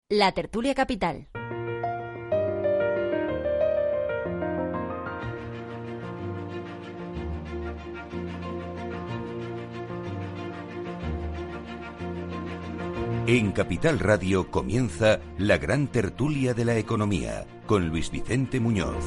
La Tertulia Capital. En Capital Radio comienza la gran tertulia de la economía con Luis Vicente Muñoz.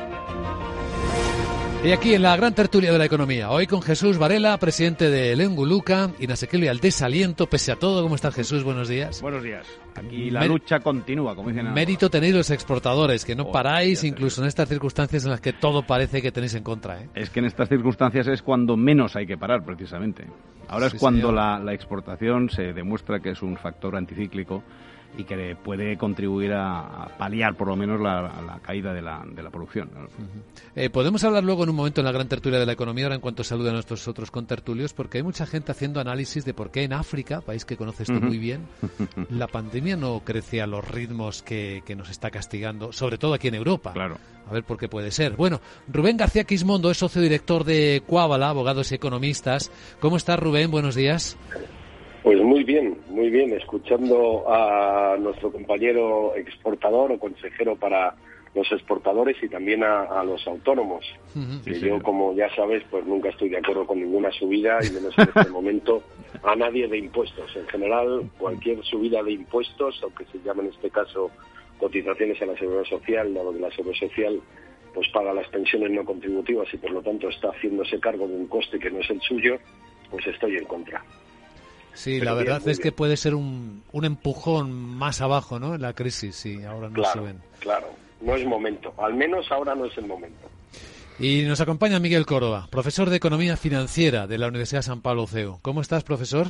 Y aquí en la gran tertulia de la economía, hoy con Jesús Varela, presidente de Lenguluca, inasequible al desaliento, pese a todo. ¿Cómo estás, Jesús? Buenos días. Buenos días. Aquí la lucha continúa, como dicen. Mérito tenéis los exportadores, que no paráis, incluso en estas circunstancias en las que todo parece que tenéis en contra, ¿eh? Es que en estas circunstancias es cuando menos hay que parar, precisamente. Ahora sí, es cuando la exportación se demuestra que es un factor anticíclico y que puede contribuir a paliar por lo menos la caída de la producción, ¿no? Podemos hablar luego en un momento en la gran tertulia de la economía, ahora en cuanto salude a nuestros otros contertulios, porque hay mucha gente haciendo análisis de por qué en África, país que conoces tú muy bien, la pandemia no crece a los ritmos que nos está castigando, sobre todo aquí en Europa. Claro. A ver por qué puede ser. Bueno, Rubén García Quismondo es socio director de Cuábala, abogados y economistas. ¿Cómo estás, Rubén? Buenos días. Pues muy bien, escuchando a nuestro compañero exportador o consejero para los exportadores y también a los autónomos. Que yo, como ya sabes, pues nunca estoy de acuerdo con ninguna subida, y menos en este momento a nadie, de impuestos. En general, cualquier subida de impuestos, aunque se llame en este caso cotizaciones a la Seguridad Social, dado que la Seguridad Social pues paga las pensiones no contributivas y por lo tanto está haciéndose cargo de un coste que no es el suyo, pues estoy en contra. Sí, pero la verdad es que puede ser un empujón más abajo, ¿no?, en la crisis, si ahora no se ven. Claro, no es momento, al menos ahora no es el momento. Y nos acompaña Miguel Córdoba, profesor de Economía Financiera de la Universidad San Pablo CEU. ¿Cómo estás, profesor?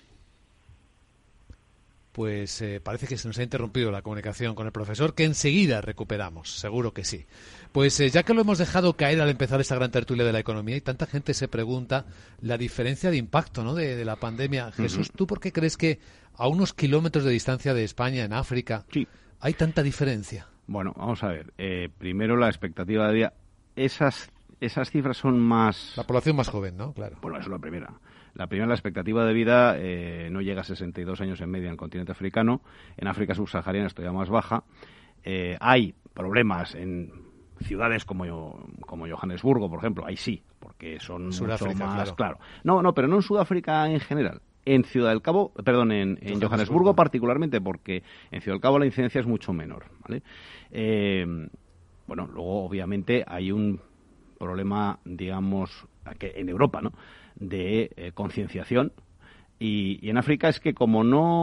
Pues parece que se nos ha interrumpido la comunicación con el profesor, que enseguida recuperamos, seguro que sí. Pues ya que lo hemos dejado caer al empezar esta gran tertulia de la economía y tanta gente se pregunta la diferencia de impacto, ¿no?, de la pandemia. Jesús, ¿tú por qué crees que a unos kilómetros de distancia de España, en África, hay tanta diferencia? Bueno, vamos a ver. Primero, la expectativa de vida. Esas cifras son más... La población más joven, ¿no? Claro. Bueno, eso es la primera. La expectativa de vida no llega a 62 años en media en el continente africano. En África subsahariana es todavía más baja. Hay problemas en ciudades como Johannesburgo, por ejemplo. Ahí sí, porque son Sudáfrica, mucho más... Claro. No, pero no en Sudáfrica en general. En Ciudad del Cabo, perdón, en Johannesburgo particularmente, porque en Ciudad del Cabo la incidencia es mucho menor, ¿vale? Bueno, luego obviamente hay un problema, digamos, que en Europa, ¿no?, de concienciación, y en África es que como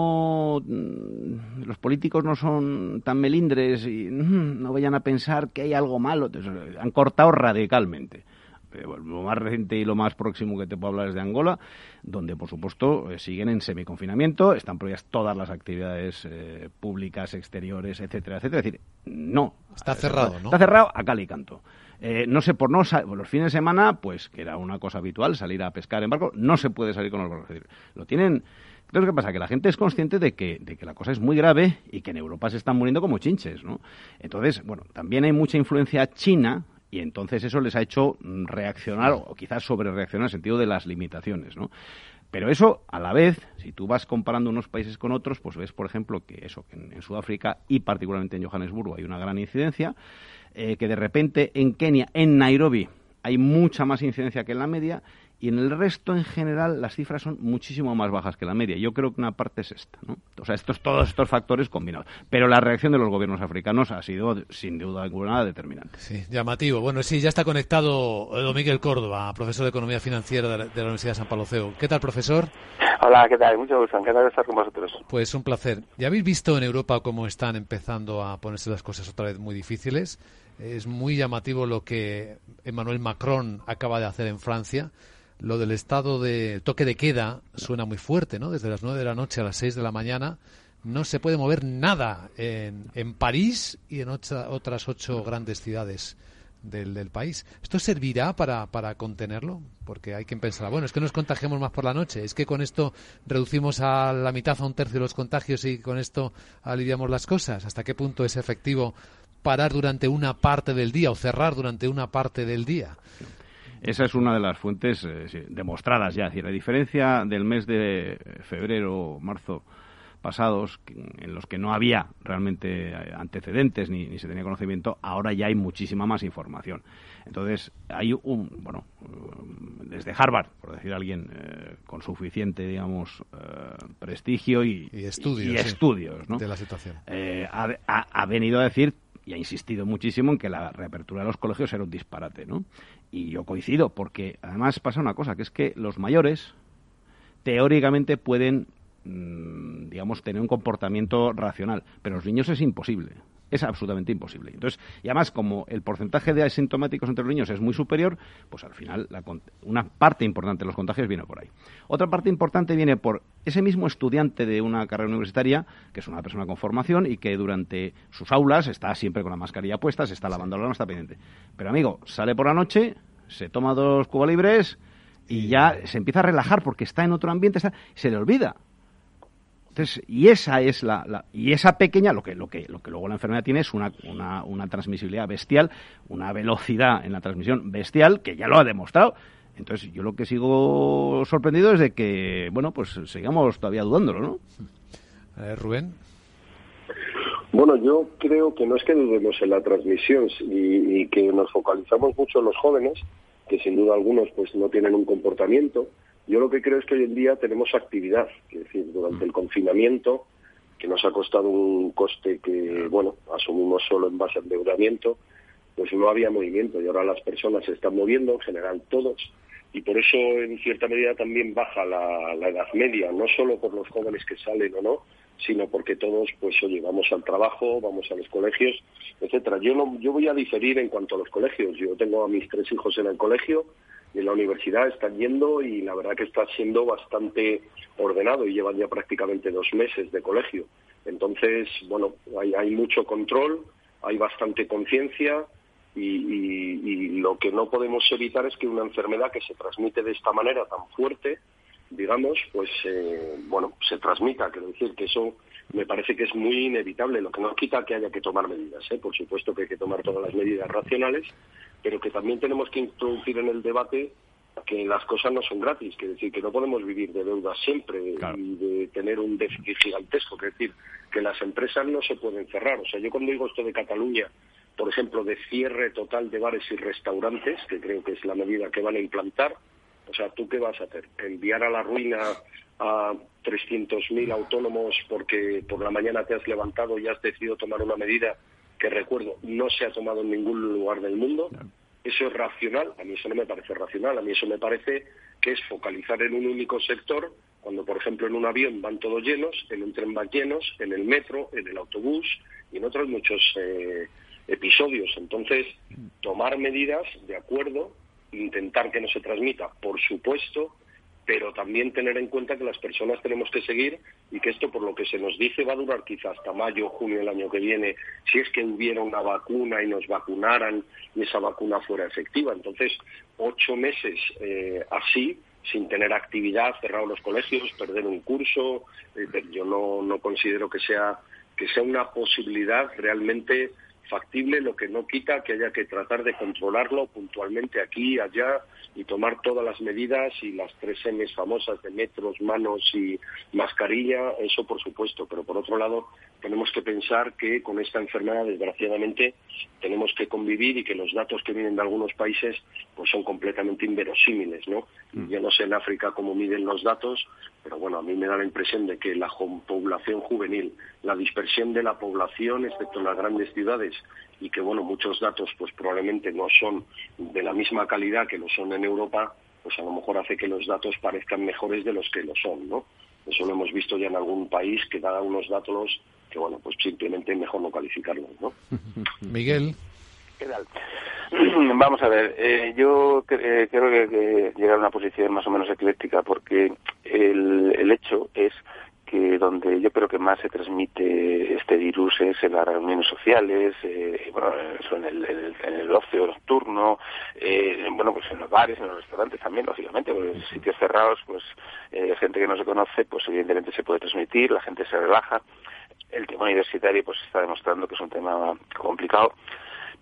los políticos no son tan melindres y no vayan a pensar que hay algo malo, entonces, han cortado radicalmente. Lo más reciente y lo más próximo que te puedo hablar es de Angola, donde por supuesto siguen en semiconfinamiento, están prohibidas todas las actividades públicas, exteriores, etcétera, etcétera. Es decir, no. Está cerrado, ¿no? Está cerrado a cal y canto. No sé, los fines de semana, pues que era una cosa habitual, salir a pescar en barco, no se puede salir con los barcos. Es decir, lo tienen... Entonces, ¿qué pasa? Que la gente es consciente de que la cosa es muy grave y que en Europa se están muriendo como chinches, ¿no? Entonces, bueno, también hay mucha influencia china. Y entonces eso les ha hecho reaccionar, o quizás sobrereaccionar en el sentido de las limitaciones, ¿no? Pero eso, a la vez, si tú vas comparando unos países con otros, pues ves, por ejemplo, que en Sudáfrica y particularmente en Johannesburgo hay una gran incidencia, que de repente en Kenia, en Nairobi, hay mucha más incidencia que en la media, y en el resto, en general, las cifras son muchísimo más bajas que la media. Yo creo que una parte es esta, ¿no? O sea, todos estos factores combinados. Pero la reacción de los gobiernos africanos ha sido, sin duda alguna, determinante. Sí, llamativo. Bueno, sí, ya está conectado don Miguel Córdoba, profesor de Economía Financiera de la Universidad de San Pablo CEU. ¿Qué tal, profesor? Hola, ¿qué tal? Mucho gusto. Encantado de estar con vosotros. Pues un placer. ¿Ya habéis visto en Europa cómo están empezando a ponerse las cosas otra vez muy difíciles? Es muy llamativo lo que Emmanuel Macron acaba de hacer en Francia. Lo del estado de toque de queda suena muy fuerte, ¿no? Desde las 9 de la noche a las 6 de la mañana no se puede mover nada en París y en otras 8 grandes ciudades del país. ¿Esto servirá para contenerlo? Porque hay quien pensará, bueno, es que nos contagiamos más por la noche, es que con esto reducimos a la mitad, a un tercio los contagios y con esto aliviamos las cosas. ¿Hasta qué punto es efectivo parar durante una parte del día o cerrar durante una parte del día? Esa es una de las fuentes demostradas ya. Es decir, la diferencia del mes de febrero o marzo pasados en los que no había realmente antecedentes ni se tenía conocimiento, ahora ya hay muchísima más información. Entonces, hay desde Harvard, por decir alguien, con suficiente, digamos, prestigio y estudios, ¿no? De la situación. Ha venido a decir y ha insistido muchísimo en que la reapertura de los colegios era un disparate, ¿no? Y yo coincido, porque además pasa una cosa, que es que los mayores teóricamente pueden, digamos, tener un comportamiento racional, pero los niños es imposible. Es absolutamente imposible. Entonces, y además, como el porcentaje de asintomáticos entre los niños es muy superior, pues al final una parte importante de los contagios viene por ahí. Otra parte importante viene por ese mismo estudiante de una carrera universitaria, que es una persona con formación y que durante sus aulas está siempre con la mascarilla puesta, se está lavando la mano, está pendiente. Pero, amigo, sale por la noche, se toma 2 Cuba Libres y ya se empieza a relajar porque está en otro ambiente, se le olvida. Entonces, y esa es y esa pequeña, lo que luego la enfermedad tiene es una transmisibilidad bestial, una velocidad en la transmisión bestial, que ya lo ha demostrado. Entonces, yo lo que sigo sorprendido es de que, bueno, pues sigamos todavía dudándolo, ¿no? Rubén. Bueno, yo creo que no es que dudemos en la transmisión y que nos focalizamos mucho en los jóvenes, que sin duda algunos pues no tienen un comportamiento. Yo lo que creo es que hoy en día tenemos actividad, es decir, durante el confinamiento, que nos ha costado un coste que, bueno, asumimos solo en base al endeudamiento, pues no había movimiento y ahora las personas se están moviendo, en general todos, y por eso en cierta medida también baja la edad media, no solo por los jóvenes que salen o no, sino porque todos, pues oye, vamos al trabajo, vamos a los colegios, etcétera. Yo voy a diferir en cuanto a los colegios. Yo tengo a mis 3 hijos en el colegio, y en la universidad están yendo y la verdad que está siendo bastante ordenado y llevan ya prácticamente 2 meses de colegio. Entonces, bueno, hay mucho control, hay bastante conciencia y lo que no podemos evitar es que una enfermedad que se transmite de esta manera tan fuerte, digamos, pues, bueno, se transmita. Quiero decir que eso me parece que es muy inevitable, lo que no quita que haya que tomar medidas, por supuesto que hay que tomar todas las medidas racionales, pero que también tenemos que introducir en el debate que las cosas no son gratis, que decir que no podemos vivir de deuda siempre, claro, y de tener un déficit gigantesco, que decir que las empresas no se pueden cerrar. O sea, yo cuando digo esto de Cataluña, por ejemplo, de cierre total de bares y restaurantes, que creo que es la medida que van a implantar, o sea, ¿tú qué vas a hacer? ¿Enviar a la ruina a 300.000 autónomos porque por la mañana te has levantado y has decidido tomar una medida que, recuerdo, no se ha tomado en ningún lugar del mundo? ¿Eso es racional? A mí eso no me parece racional. A mí eso me parece que es focalizar en un único sector, cuando, por ejemplo, en un avión van todos llenos, en un tren van llenos, en el metro, en el autobús y en otros muchos episodios. Entonces, tomar medidas, de acuerdo, intentar que no se transmita, por supuesto, pero también tener en cuenta que las personas tenemos que seguir y que esto, por lo que se nos dice, va a durar quizá hasta mayo, junio del año que viene, si es que hubiera una vacuna y nos vacunaran y esa vacuna fuera efectiva. Entonces, 8 meses así, sin tener actividad, cerrar los colegios, perder un curso, yo no considero que sea una posibilidad realmente factible, lo que no quita que haya que tratar de controlarlo puntualmente aquí y allá y tomar todas las medidas y las 3 M's famosas de metros, manos y mascarilla, eso por supuesto, pero por otro lado tenemos que pensar que con esta enfermedad desgraciadamente tenemos que convivir y que los datos que vienen de algunos países pues son completamente inverosímiles, ¿no? Yo no sé en África cómo miden los datos, pero bueno, a mí me da la impresión de que la población juvenil, la dispersión de la población, excepto en las grandes ciudades, y que bueno, muchos datos pues probablemente no son de la misma calidad que lo son en Europa, pues a lo mejor hace que los datos parezcan mejores de los que lo son, ¿no? Eso lo hemos visto ya en algún país que da unos datos que bueno, pues simplemente mejor no calificarlos, ¿no? Miguel. ¿Qué tal? Vamos a ver, yo creo que llegar a una posición más o menos ecléctica, porque el hecho es que donde yo creo que más se transmite este virus es en las reuniones sociales, bueno, eso en el ocio nocturno, bueno, pues en los bares, en los restaurantes también, lógicamente, porque en sitios cerrados, pues gente que no se conoce, pues evidentemente se puede transmitir, la gente se relaja. El tema universitario pues está demostrando que es un tema complicado,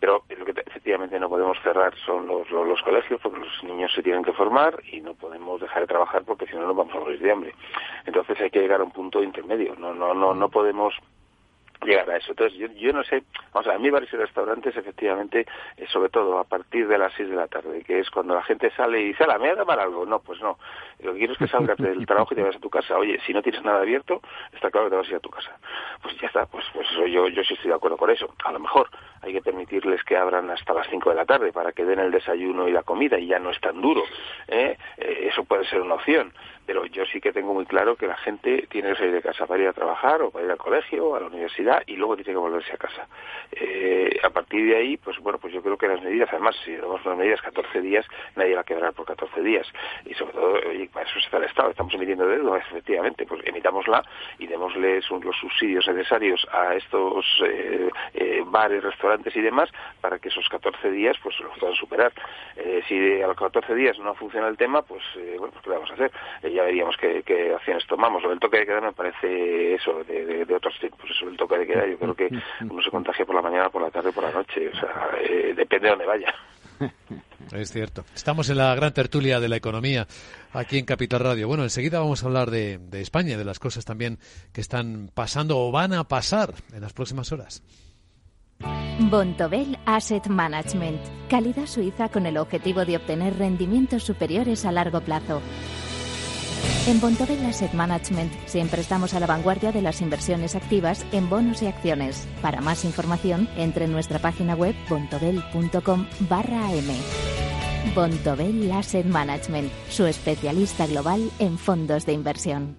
Pero lo que efectivamente no podemos cerrar son los colegios, porque los niños se tienen que formar y no podemos dejar de trabajar porque si no nos vamos a morir de hambre. Entonces hay que llegar a un punto intermedio. No podemos llegar a eso. Entonces, yo no sé, vamos a mí bares y restaurantes, efectivamente, sobre todo a partir de las 6 de la tarde, que es cuando la gente sale y dice, ¿me voy a tomar algo? No, pues no. Lo que quiero es que salgas del trabajo y te vayas a tu casa. Oye, si no tienes nada abierto, está claro que te vas a ir a tu casa. Pues ya está, pues eso yo sí estoy de acuerdo con eso. A lo mejor hay que permitirles que abran hasta las 5 de la tarde para que den el desayuno y la comida y ya no es tan duro. Eso puede ser una opción. Pero yo sí que tengo muy claro que la gente tiene que salir de casa para ir a trabajar o para ir al colegio o a la universidad y luego tiene que volverse a casa. A partir de ahí, pues bueno, pues yo creo que las medidas, además, si damos las medidas 14 días, nadie va a quebrar por 14 días. Y sobre todo, para eso está el Estado. Estamos emitiendo deuda, efectivamente, pues emitámosla y démosles los subsidios necesarios a estos bares, restaurantes y demás para que esos 14 días pues los puedan superar. Si a los 14 días no funciona el tema, pues bueno, pues ¿qué vamos a hacer? Ya veríamos qué acciones tomamos. El toque de queda me parece eso, de otros tiempos. Eso, el toque de queda, yo creo que uno se contagia por la mañana, por la tarde, por la noche. O sea, depende de dónde vaya. Es cierto. Estamos en la gran tertulia de la economía aquí en Capital Radio. Bueno, enseguida vamos a hablar de España, de las cosas también que están pasando o van a pasar en las próximas horas. Bontobel Asset Management. Calidad suiza con el objetivo de obtener rendimientos superiores a largo plazo. En Bontobel Asset Management siempre estamos a la vanguardia de las inversiones activas en bonos y acciones. Para más información, entre en nuestra página web bontobel.com/am. Bontobel Asset Management, su especialista global en fondos de inversión.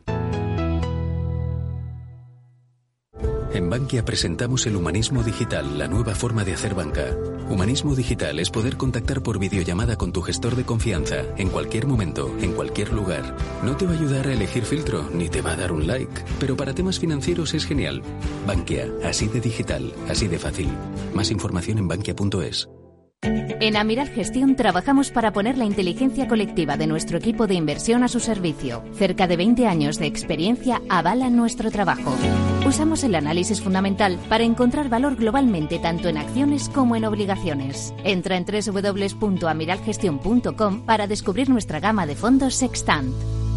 En Bankia presentamos el humanismo digital, la nueva forma de hacer banca. Humanismo digital es poder contactar por videollamada con tu gestor de confianza, en cualquier momento, en cualquier lugar. No te va a ayudar a elegir filtro, ni te va a dar un like, pero para temas financieros es genial. Bankia, así de digital, así de fácil. Más información en bankia.es. En Amiral Gestión trabajamos para poner la inteligencia colectiva de nuestro equipo de inversión a su servicio. Cerca de 20 años de experiencia avalan nuestro trabajo. Usamos el análisis fundamental para encontrar valor globalmente tanto en acciones como en obligaciones. Entra en www.amiralgestion.com para descubrir nuestra gama de fondos Sextant.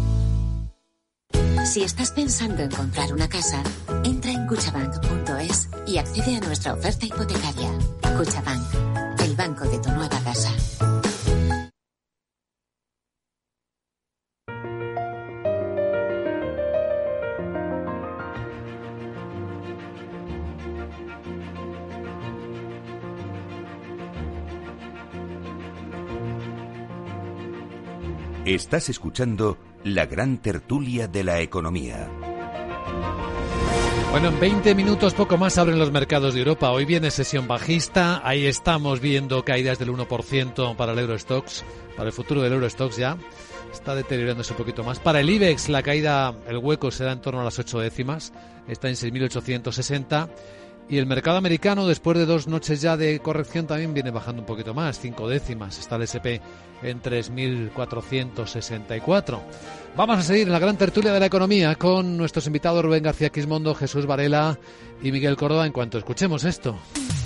Si estás pensando en comprar una casa, entra en cuchabank.es y accede a nuestra oferta hipotecaria. Cuchabank, el banco de tu nueva casa. Estás escuchando la gran tertulia de la economía. Bueno, en 20 minutos, poco más, abren los mercados de Europa. Hoy viene sesión bajista. Ahí estamos viendo caídas del 1% para el Eurostoxx. Para el futuro del Eurostoxx ya está deteriorándose un poquito más. Para el IBEX, la caída, el hueco será en torno a las 8 décimas. Está en 6.860. Y el mercado americano, después de 2 noches ya de corrección, también viene bajando un poquito más, 5 décimas. Está el S&P en 3.464. Vamos a seguir en la gran tertulia de la economía con nuestros invitados Rubén García Quismondo, Jesús Varela y Miguel Córdoba en cuanto escuchemos esto.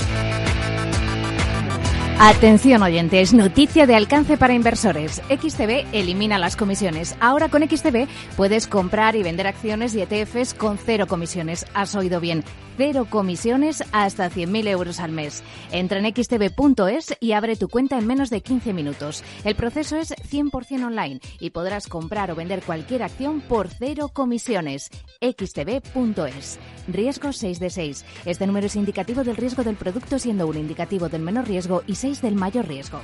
Atención oyentes, noticia de alcance para inversores. XTB elimina las comisiones. Ahora con XTB puedes comprar y vender acciones y ETFs con 0 comisiones. Has oído bien, 0 comisiones hasta 100.000 euros al mes. Entra en xtb.es y abre tu cuenta en menos de 15 minutos. El proceso es 100% online y podrás comprar o vender cualquier acción por 0 comisiones. xtb.es. Riesgo 6 de 6. Este número es indicativo del riesgo del producto, siendo 1 indicativo del menor riesgo y 6 del mayor riesgo.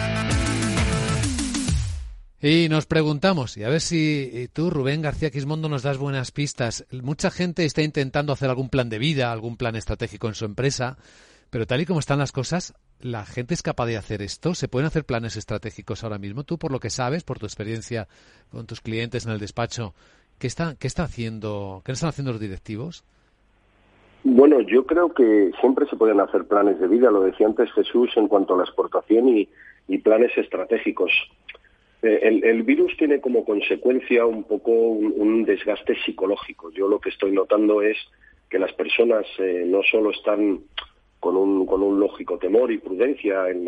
Y nos preguntamos, y a ver si tú, Rubén García Quismondo, nos das buenas pistas. Mucha gente está intentando hacer algún plan de vida, algún plan estratégico en su empresa, pero tal y como están las cosas, ¿la gente es capaz de hacer esto? ¿Se pueden hacer planes estratégicos ahora mismo? Tú, por lo que sabes, por tu experiencia con tus clientes en el despacho, ¿qué están haciendo los directivos? Bueno, yo creo que siempre se pueden hacer planes de vida, lo decía antes Jesús en cuanto a la exportación y planes estratégicos. El virus tiene como consecuencia un poco un desgaste psicológico. Yo lo que estoy notando es que las personas no solo están con un lógico temor y prudencia el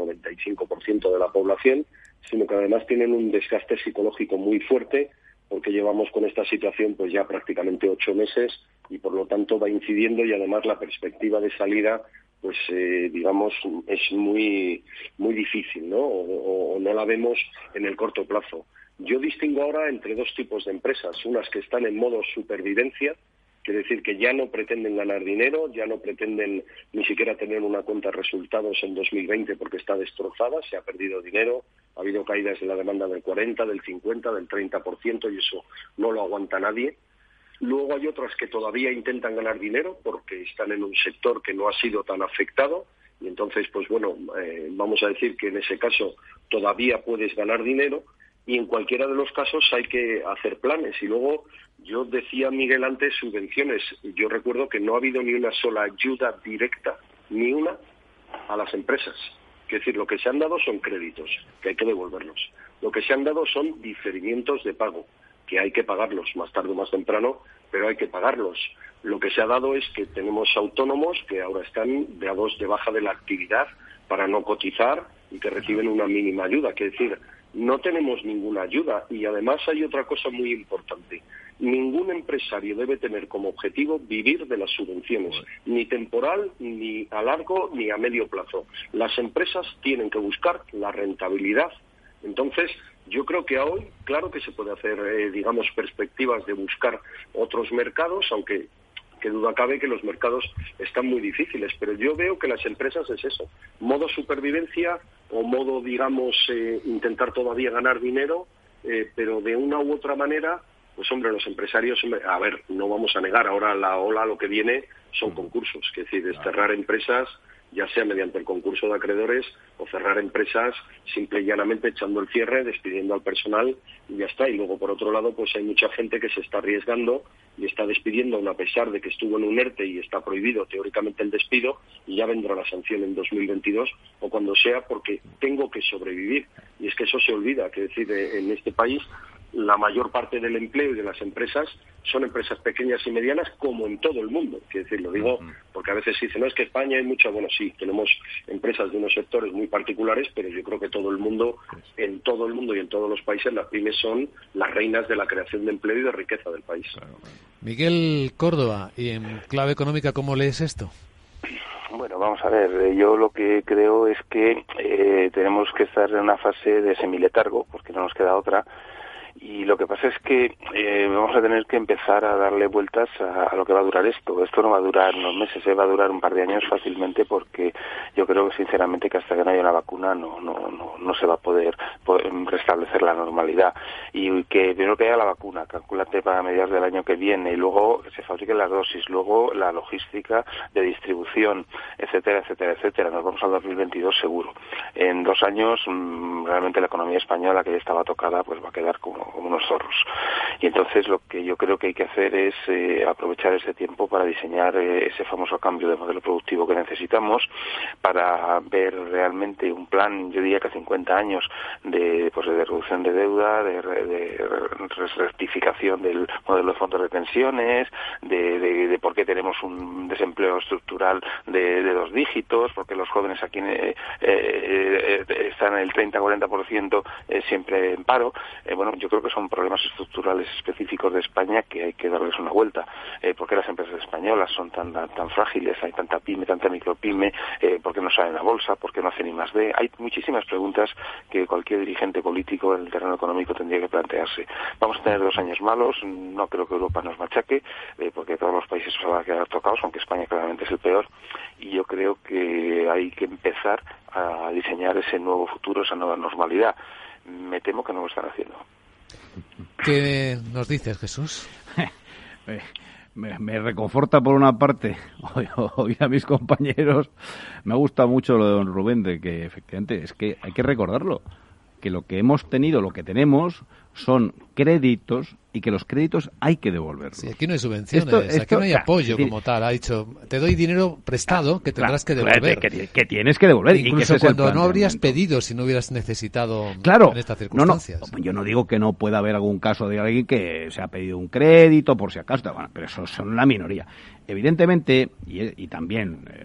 95% de la población, sino que además tienen un desgaste psicológico muy fuerte, porque llevamos con esta situación pues ya prácticamente 8 meses y por lo tanto va incidiendo, y además la perspectiva de salida pues digamos es muy muy difícil, ¿no? O no la vemos en el corto plazo. Yo distingo ahora entre dos tipos de empresas, unas que están en modo supervivencia, quiere decir que ya no pretenden ganar dinero, ya no pretenden ni siquiera tener una cuenta de resultados en 2020 porque está destrozada, se ha perdido dinero, ha habido caídas de la demanda del 40, del 50, del 30% y eso no lo aguanta nadie. Luego hay otras que todavía intentan ganar dinero porque están en un sector que no ha sido tan afectado y entonces, pues bueno, vamos a decir que en ese caso todavía puedes ganar dinero y en cualquiera de los casos hay que hacer planes. Y luego, yo decía, Miguel, antes, subvenciones. Yo recuerdo que no ha habido ni una sola ayuda directa, ni una, a las empresas. Es decir, lo que se han dado son créditos, que hay que devolverlos. Lo que se han dado son diferimientos de pago, que hay que pagarlos más tarde o más temprano, pero hay que pagarlos. Lo que se ha dado es que tenemos autónomos que ahora están dados de baja de la actividad para no cotizar y que reciben una mínima ayuda. Es decir, no tenemos ninguna ayuda y además hay otra cosa muy importante. Ningún empresario debe tener como objetivo vivir de las subvenciones, ni temporal, ni a largo, ni a medio plazo. Las empresas tienen que buscar la rentabilidad. Entonces, yo creo que hoy, claro que se puede hacer, digamos, perspectivas de buscar otros mercados, aunque qué duda cabe que los mercados están muy difíciles, pero yo veo que las empresas es eso, modo supervivencia o modo, digamos, intentar todavía ganar dinero, pero de una u otra manera, pues hombre, los empresarios, a ver, no vamos a negar, ahora la ola lo que viene son concursos, es decir, desterrar empresas, ya sea mediante el concurso de acreedores o cerrar empresas simple y llanamente echando el cierre, despidiendo al personal y ya está. Y luego, por otro lado, pues hay mucha gente que se está arriesgando y está despidiendo aun a pesar de que estuvo en un ERTE y está prohibido teóricamente el despido y ya vendrá la sanción en 2022 o cuando sea porque tengo que sobrevivir. Y es que eso se olvida, que decir, en este país la mayor parte del empleo y de las empresas son empresas pequeñas y medianas como en todo el mundo. Quiero decir, lo digo porque a veces se dice, no, es que España hay mucha, bueno, sí, tenemos empresas de unos sectores muy particulares, pero yo creo que todo el mundo, en todo el mundo y en todos los países, las pymes son las reinas de la creación de empleo y de riqueza del país. Miguel Córdoba, y en clave económica, ¿cómo lees esto? Bueno, vamos a ver, yo lo que creo es que tenemos que estar en una fase de semiletargo, porque no nos queda otra. Y lo que pasa es que vamos a tener que empezar a darle vueltas a lo que va a durar esto. Esto no va a durar unos meses, va a durar un par de años fácilmente, porque yo creo sinceramente que hasta que no haya una vacuna no se va a poder restablecer la normalidad. Y que primero que haya la vacuna, calcúlate para mediados del año que viene, y luego que se fabriquen las dosis, luego la logística de distribución, etcétera, etcétera, etcétera. Nos vamos al 2022 seguro. En 2 años realmente la economía española, que ya estaba tocada, pues va a quedar como unos zorros. Y entonces lo que yo creo que hay que hacer es aprovechar ese tiempo para diseñar ese famoso cambio de modelo productivo que necesitamos, para ver realmente un plan, yo diría que a 50 años, de reducción de deuda, de rectificación del modelo de fondos de pensiones, de por qué tenemos un desempleo estructural de 2 dígitos, porque los jóvenes aquí están en el 30-40% siempre en paro. Bueno, yo creo que son problemas estructurales específicos de España que hay que darles una vuelta. ¿Por qué las empresas españolas son tan frágiles? Hay tanta pyme, tanta micropyme. ¿Por qué no salen a bolsa? ¿Por qué no hacen I+D? Hay muchísimas preguntas que cualquier dirigente político en el terreno económico tendría que plantearse. Vamos a tener 2 años malos. No creo que Europa nos machaque, porque todos los países se van a quedar tocados, aunque España claramente es el peor. Y yo creo que hay que empezar a diseñar ese nuevo futuro, esa nueva normalidad. Me temo que no lo están haciendo. ¿Qué nos dices, Jesús? Me reconforta por una parte oír a mis compañeros. Me gusta mucho lo de don Rubén, de que efectivamente es que hay que recordarlo, que lo que hemos tenido, lo que tenemos, son créditos y que los créditos hay que devolverlos. Sí, aquí no hay subvenciones, aquí no hay apoyo como tal. Ha dicho, te doy dinero prestado que tendrás que devolver. Que tienes que devolver. Incluso y que cuando no habrías pedido, si no hubieras necesitado en estas circunstancias. No, yo no digo que no pueda haber algún caso de alguien que se ha pedido un crédito por si acaso, bueno, pero eso son la minoría. Evidentemente, y también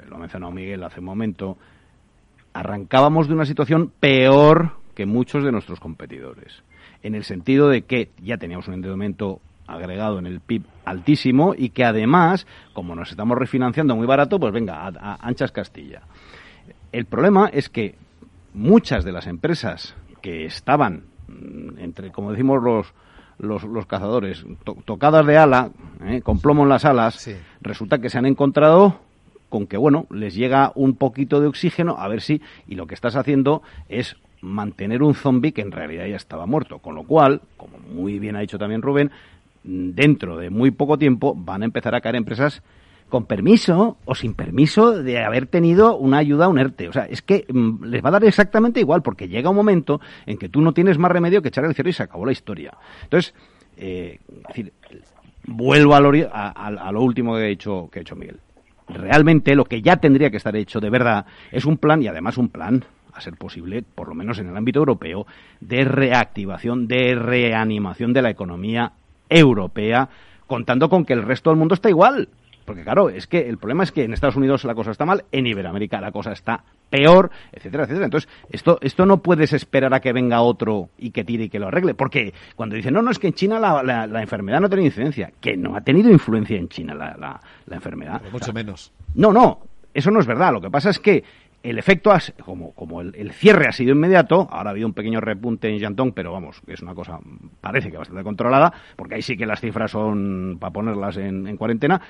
lo ha mencionado Miguel hace un momento, arrancábamos de una situación peor que muchos de nuestros competidores, en el sentido de que ya teníamos un endeudamiento agregado en el PIB altísimo y que además, como nos estamos refinanciando muy barato, pues venga, a anchas Castilla. El problema es que muchas de las empresas que estaban, entre, como decimos los cazadores, tocadas de ala, con plomo en las alas, sí, resulta que se han encontrado con que, bueno, les llega un poquito de oxígeno, a ver si, y lo que estás haciendo es mantener un zombi que en realidad ya estaba muerto, con lo cual, como muy bien ha dicho también Rubén, dentro de muy poco tiempo van a empezar a caer empresas con permiso o sin permiso de haber tenido una ayuda, un ERTE. O sea, es que les va a dar exactamente igual, porque llega un momento en que tú no tienes más remedio que echar el cierre y se acabó la historia. Entonces, es decir, vuelvo a lo último que ha hecho Miguel. Realmente lo que ya tendría que estar hecho de verdad es un plan, y además un plan, a ser posible, por lo menos en el ámbito europeo, de reactivación, de reanimación de la economía europea, contando con que el resto del mundo está igual. Porque claro, es que el problema es que en Estados Unidos la cosa está mal, en Iberoamérica la cosa está peor, etcétera, etcétera. Entonces, esto no puedes esperar a que venga otro y que tire y que lo arregle. Porque cuando dicen, no, es que en China la enfermedad no ha tenido incidencia. Que no ha tenido influencia en China la enfermedad. Pero mucho menos. No, eso no es verdad. Lo que pasa es que el efecto, como el cierre ha sido inmediato, ahora ha habido un pequeño repunte en Yantong, pero vamos, es una cosa, parece que bastante controlada, porque ahí sí que las cifras son para ponerlas en cuarentena.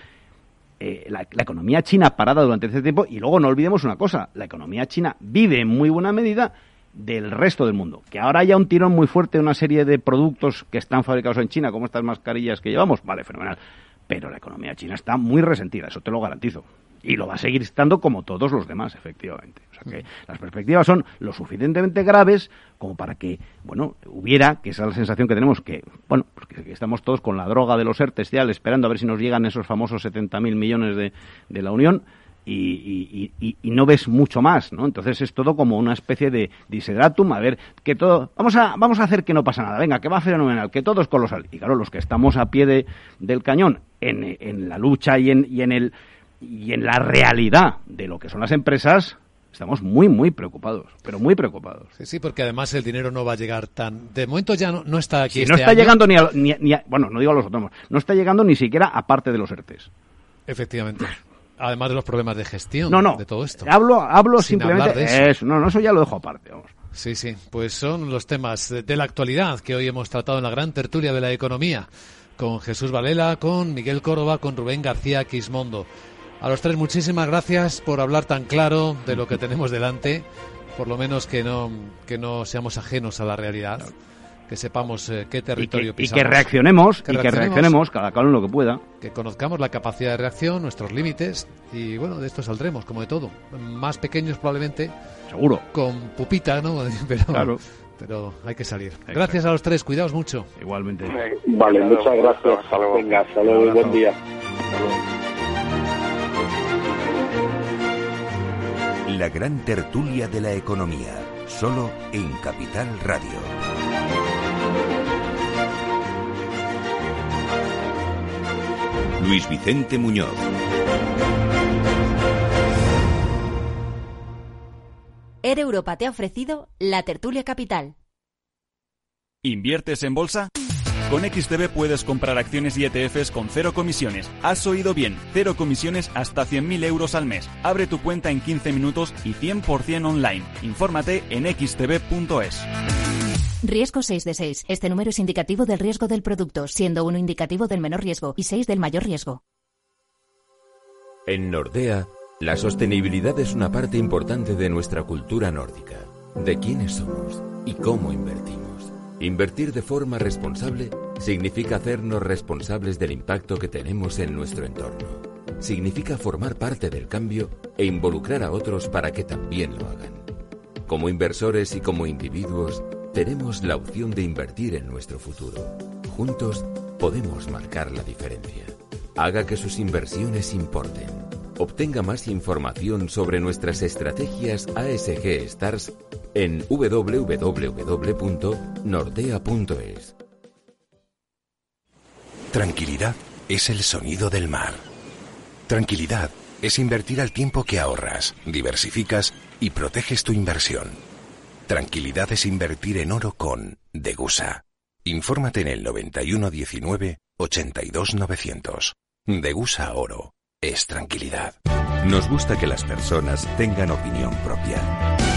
La economía china parada durante este tiempo, y luego no olvidemos una cosa, la economía china vive en muy buena medida del resto del mundo. Que ahora haya un tirón muy fuerte de una serie de productos que están fabricados en China, como estas mascarillas que llevamos, vale, fenomenal. Pero la economía china está muy resentida, eso te lo garantizo. Y lo va a seguir estando como todos los demás, efectivamente. O sea que las perspectivas son lo suficientemente graves como para que, bueno, que esa es la sensación que tenemos, que, bueno, pues que estamos todos con la droga de los ERTES ya, esperando a ver si nos llegan esos famosos 70.000 millones de la Unión, y no ves mucho más, ¿no? Entonces es todo como una especie de desideratum, a ver, que todo, vamos a hacer que no pasa nada, venga, que va fenomenal, que todo es colosal. Y claro, los que estamos a pie del cañón en la lucha y en la realidad de lo que son las empresas, estamos muy, muy preocupados, pero muy preocupados. Sí, porque además el dinero no va a llegar tan... De momento ya no está aquí. No está llegando ni a... Bueno, no digo a los autónomos, no está llegando ni siquiera a parte de los ERTES. Efectivamente. Además de los problemas de gestión de todo esto. Hablo sin simplemente de eso. No, eso ya lo dejo aparte, vamos. Sí, pues son los temas de la actualidad que hoy hemos tratado en la gran tertulia de la economía, con Jesús Varela, con Miguel Córdoba, con Rubén García Quismondo. A los tres, muchísimas gracias por hablar tan claro de lo que tenemos delante, por lo menos que no seamos ajenos a la realidad, que sepamos qué territorio pisamos. Y que reaccionemos, cada cual en lo que pueda. Que conozcamos la capacidad de reacción, nuestros límites, y bueno, de esto saldremos, como de todo. Más pequeños probablemente. Seguro. Con pupita, ¿no? Claro. Pero hay que salir. Gracias a los tres, cuidaos mucho. Igualmente. Vale, muchas gracias. Venga, hasta luego y buen día. La gran tertulia de la economía, solo en Capital Radio. Luis Vicente Muñoz. Air Europa te ha ofrecido la tertulia Capital. ¿Inviertes en bolsa? Con XTB puedes comprar acciones y ETFs con 0 comisiones. Has oído bien, 0 comisiones hasta 100.000 euros al mes. Abre tu cuenta en 15 minutos y 100% online. Infórmate en xtb.es. Riesgo 6 de 6. Este número es indicativo del riesgo del producto, siendo 1 indicativo del menor riesgo y 6 del mayor riesgo. En Nordea, la sostenibilidad es una parte importante de nuestra cultura nórdica, de quiénes somos y cómo invertimos. Invertir de forma responsable significa hacernos responsables del impacto que tenemos en nuestro entorno. Significa formar parte del cambio e involucrar a otros para que también lo hagan. Como inversores y como individuos, tenemos la opción de invertir en nuestro futuro. Juntos podemos marcar la diferencia. Haga que sus inversiones importen. Obtenga más información sobre nuestras estrategias ASG Stars en www.nordea.es. Tranquilidad es el sonido del mar. Tranquilidad es invertir al tiempo que ahorras, diversificas y proteges tu inversión. Tranquilidad es invertir en oro con Degusa. Infórmate en el 91 19 82 900. Degusa Oro es tranquilidad. Nos gusta que las personas tengan opinión propia.